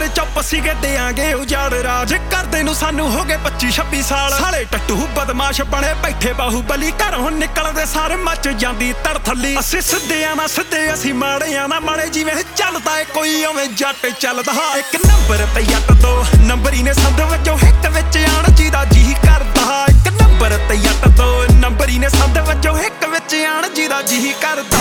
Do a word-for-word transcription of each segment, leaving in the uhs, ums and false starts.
ਯਾਰ ਚੁੱਪ ਸੀਗੇ ਦੇਾਂਗੇ ਉਜਾੜ ਰਾਜ ਕਰਦੇ ਨੂੰ ਸਾਨੂੰ ਹੋ ਗਏ ਪੱਚੀ ਛੱਬੀ ਸਾਲ ਸਾਲੇ ਟੱਟੂ ਬਦਮਾਸ਼ ਬਣੇ ਬੈਠੇ ਬਾਹੂਬਲੀ ਘਰੋਂ ਨਿਕਲਦੇ ਸਾਰੇ ਮੱਚ ਜਾਂਦੀ ਤੜ ਥੱਲੀ ਅਸੀਂ ਸਿੱਧਿਆਂ ਨਾ ਸਿੱਧੇ ਅਸੀਂ ਮਾੜਿਆਂ ਨਾ ਮਾੜੇ ਜਿਵੇਂ ਚੱਲਦਾ ਏ ਕੋਈ ਉਵੇਂ ਜੱਟ ਚੱਲਦਾ ਇੱਕ ਨੰਬਰ ਤੇ ਜੱਟ ਦੋ ਨੰਬਰੀ ਨੇ ਸੰਦ ਵਜੋਂ ਹਿੱਕ ਵਿੱਚ ਆਣ ਜਿਹਦਾ ਜੀ ਕਰਦਾ ਇੱਕ ਨੰਬਰ ਤੇ ਜੱਟ ਦੋ ਨੰਬਰੀ ਨੇ ਸੰਦ ਵਜੋਂ ਹਿੱਕ ਵਿੱਚ ਆਣ ਜਿਹਦਾ ਜੀ ਕਰਦਾ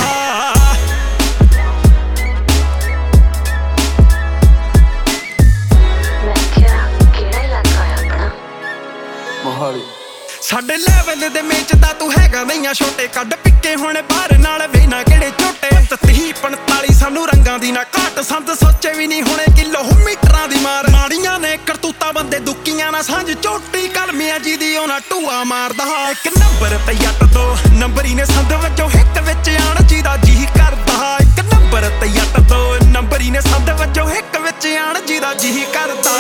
ਸਾਡੇ ਲੈਵਲ ਦੇ ਮੇਚ ਦਾ ਤੂੰ ਹੈਗਾ ਨਹੀਂ ਆ ਛੋਟੇ ਕੱਢ ਪਿੱਕੇ ਹੁਣ ਬਾਹਰ ਨਾਲ ਵੇਨਾ ਕਿਹੜੇ ਝੋਟੇ ਤੀਹ ਪੰਤਾਲੀ ਸਾਨੂੰ ਰੰਗਾਂ ਦੀ ਨਾ ਘਾਟ ਸੰਦ ਸੋਚੇ ਵੀ ਨਹੀਂ ਹੁਣੇ ਕਿਲੋਮੀਟਰਾਂ ਦੀ ਮਾਰ ਮਾੜੀਆਂ ਨੇ ਕਰਤੂਤਾਂ ਬੰਦੇ ਦੁੱਕੀਆਂ ਨਾ ਸਾਂਝ ਝੋਟੀ ਕਲਮੀਆਂ ਜੀ ਦੀ ਉਹਨਾਂ ਟੂਆ ਮਾਰਦਾ ਇੱਕ ਨੰਬਰ ਤੇ ਜੱਟ ਦੋ ਨੰਬਰੀ ਨੇ ਸੰਦ ਵਜੋਂ ਹਿੱਕ ਵਿੱਚ ਆਣ ਜਿਹਦਾ ਜੀ ਕਰਦਾ ਇੱਕ ਨੰਬਰ ਤੇ ਜੱਟ ਦੋ ਨੰਬਰੀ ਨੇ ਸੰਦ ਵਜੋਂ ਹਿੱਕ ਵਿੱਚ ਆਣ ਜਿਹਦਾ ਜੀ ਕਰਦਾ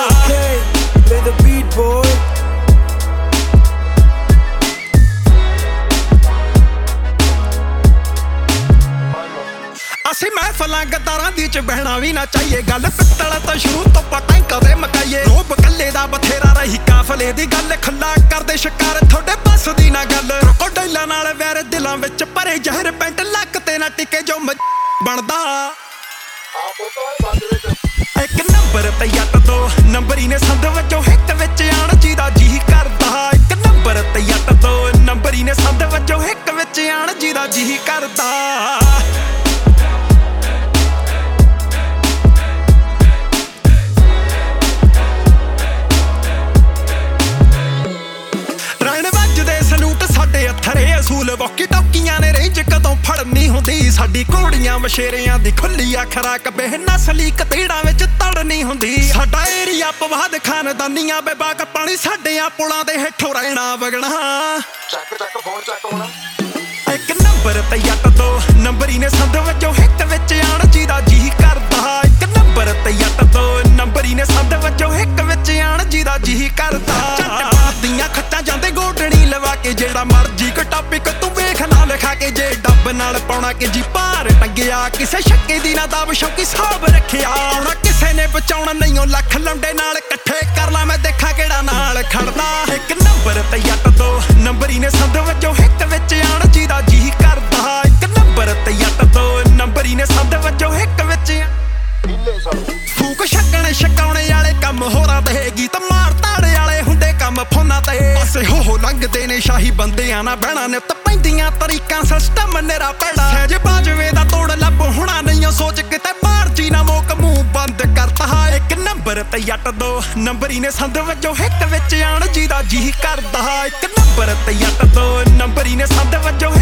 ਅਸੀਂ ਮਹਿਫਲਾਂ ਗੱਦਾਰਾਂ ਦੀ ਚ ਬਹਿਣਾ ਵੀ ਨਾ ਚਾਹੀਏ ਗੱਲ ਪਿੱਤਲ ਤੋਂ ਸ਼ੁਰੂ ਤੋਂ ਪਟਾਂ ਕਦੇ ਮਕਾਈਏ ਰੋਬ ਕੱਲੇ ਦਾ ਬਥੇਰਾ ਰਹੀ ਕਾਫਲੇ ਦੀ ਗੱਲ ਖੁੱਲਾ ਕਰਦੇ ਸ਼ਿਕਾਰ ਤੁਹਾਡੇ ਬੱਸ ਦੀ ਨਾ ਗੱਲ ਕੋਡੈਲਾਂ ਨਾਲ ਵੈਰ ਦਿਲਾਂ ਵਿੱਚ ਭਰੇ ਜ਼ਹਿਰ ਪੈਂਟ ਲੱਕ ਤੇ ਨਾ ਟਿਕੇ ਜੋ ਬਣਦਾ ਇੱਕ ਨੰਬਰ ਤੇ ਜੱਟ ਦੋ ਨੰਬਰੀ ਨੇ ਸੰਦ ਵਜੋਂ ਹਿੱਕ ਵਿੱਚ ਆਣ ਜਿਹਦਾ ਜੀ ਕਰਦਾ ਇੱਕ ਨੰਬਰ ਤੇ ਜੱਟ ਦੋ ਨੰਬਰੀ ਨੇ ਸੰਦ ਵਜੋਂ ਹਿੱਕ ਵਿੱਚ ਆਣ ਜਿਹਦਾ ਜੀ ਕਰਦਾ ਅਸੂਲ ਵੋਕੀ ਟੋਕੀਆਂ ਨੇ ਰੇਂਜ ਕਦੋਂ ਫੜਨੀ ਹੁੰਦੀ ਸਾਡੀ ਘੋੜੀਆਂ ਮਸ਼ੇਰਿਆਂ ਦੀ ਖੁੱਲੀ ਆ ਖਰਾਕ ਬੇਨਸਲੀ ਕਤੀੜਾਂ ਵਿੱਚ ਤੜਨੀ ਹੁੰਦੀ ਸਾਡਾ ਏਰੀਆ ਪਵਾਦ ਖਾਨਦਾਨੀਆਂ ਬੇਬਾਕ ਪਾਣੀ ਸਾਡੇ ਆ ਪੁਲਾਂ ਦੇ ਹੇਠੋਂ ਰਹਿਣਾ ਵਗਣਾ ਚੱਕ ਚੱਕ ਫੋਨ ਚੱਕ ਹੋਣਾ ਇੱਕ ਨੰਬਰ ਤੇ ਜੱਟ ਦੋ ਨੰਬਰੀ ਨੇ ਸੰਦ ਵਜੋਂ ਹਿੱਕ ਵਿੱਚ ਆਣ ਜਿਹਦਾ ਜੀ ਕਰਦਾ ਇੱਕ ਨੰਬਰ ਤੇ ਜੱਟ ਦੋ ਨੰਬਰੀ ਨੇ ਸੰਦ ਵਜੋਂ ਹਿੱਕ ਵਿੱਚ ਆਣ ਜਿਹਦਾ ਜੀ ਕਰਦਾ ਦੀਆਂ ਖੱਟਾਂ ਜਾਂਦੇ ਗੋਡਣੀ ਲਵਾ ਕੇ ਜਿਹੜਾ ਮਰਜੀ ਕੋ ਟਾਪਿਕ ਤੂੰ ਵੇਖ ਨਾ ਲਿਖਾ ਕੇ ਜੇ ਡੱਬ ਨਾਲ ਪਾਉਣਾ ਕਿ ਜੀ ਭਾਰ ਟੰਗਿਆ ਕਿਸੇ ਸ਼ੱਕੇ ਦੀ ਨਾ ਦਾਬ ਸ਼ੌਕੀ ਸਾਬ ਰੱਖਿਆ ਆਉਣਾ ਕਿਸੇ ਨੇ ਬਚਾਉਣਾ ਨਹੀਂ ਉਹ ਲੱਖ ਲੰਡੇ ਨਾਲ ਇਕੱਠੇ ਕਰ ਲਾ ਮੈਂ ਦੇਖਾਂ ਕਿਹੜਾ ਨਾਲ ਖੜਦਾ ਇੱਕ ਨੰਬਰ ਤੇ ਜੱਟ ਦੋ ਨੰਬਰੀ ਨੇ ਸੰਦ ਵਜੋਂ ਹਿੱਕ ਵਿੱਚ ਆਣ ਜਿਹਦਾ ਜੀ ਕਰਦਾ ਇੱਕ ਨੰਬਰ ਤੇ ਜੱਟ ਦੋ ਨੰਬਰੀ ਨੇ ਸੰਦ ਵਜੋਂ ਹਿੱਕ ਵਿੱਚ ਫੂਕ ਛੱਕਣ ਛਕਾਉਣੇ ਵਾਲੇ ਕੰਮ ਹੋਰਾਂ ਤੇ ਗੀਤ ਮਾਰ ਤਾੜੇ ਵਾਲੇ ਹੁੰਦੇ ਕੰਮ ਫੋਨਾਂ ਤੇ ਪਾਸੇ ਹੋ ਹੋ ਲੰਘਦੇ ਨੇ ਸ਼ਾਹੀ ਬੰਦਿਆਂ ਨਾ ਬਹਿਣਾ ਨਿੱਤ ਪੈਂਦੀਆਂ ਤਰੀਕਾਂ ਸਿਸਟਮ ਨੇਰਾ ਪੈੜਾ ਸਹਿਜ ਬਾਜਵੇ ਦਾ ਤੋੜ ਲੱਭ ਹੋਣਾ ਨਹੀਂ ਸੋਚ ਕਿਤੇ ਬਾਹਰ ਜੀ ਨਾ ਮੋਕ ਮੂੰਹ ਬੰਦ ਕਰਤਾ ਇੱਕ ਨੰਬਰ ਤੇ ਜੱਟ ਦੋ ਨੰਬਰੀ ਨੇ ਸੰਦ ਵਜੋਂ ਹਿੱਕ ਵਿੱਚ ਆਣ ਜਿਹਦਾ ਜੀ ਕਰਦਾ ਇੱਕ ਨੰਬਰ ਤੇ ਜੱਟ ਦੋ ਨੰਬਰੀ ਨੇ ਸੰਦ ਵਜੋਂ